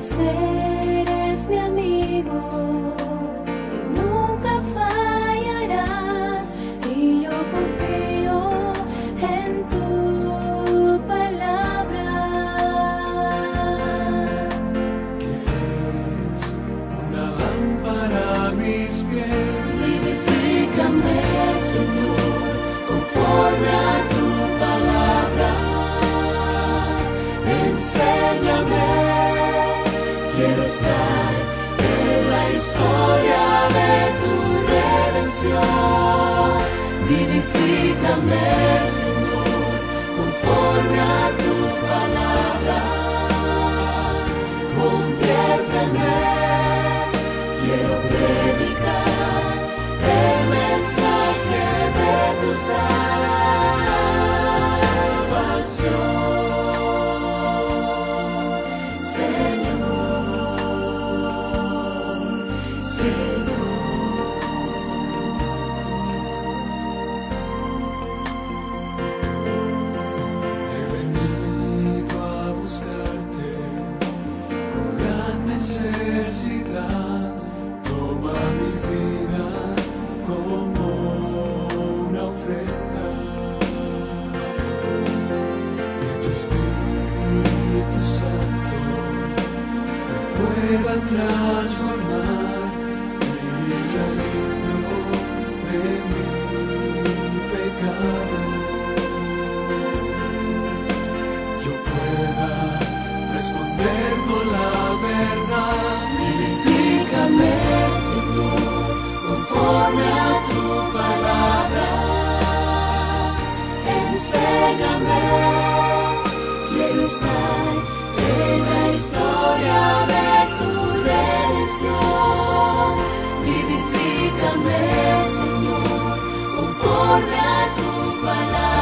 eres mi amigo y nunca fallarás, y yo confío en tu palabra. Que es una lámpara a mis pies. Vivifícame, Señor, conforme a tu palabra. Enséñame, quiero estar en la historia de tu redención. Vivifícame, Señor, conforme a tu palabra. Conviérteme, quiero predicar el mensaje de tu salvación. He venido a buscarte con gran necesidad. Toma mi vida como una ofrenda. Que tu Espíritu Santo me pueda transformar y al limpio de mi pecado yo pueda responder con la verdad. Vivifícame, Señor, conforme a tu palabra. Enséñame, quiero estar en la historia de tu redención. Vivifícame, Señor, conforme a tu palabra.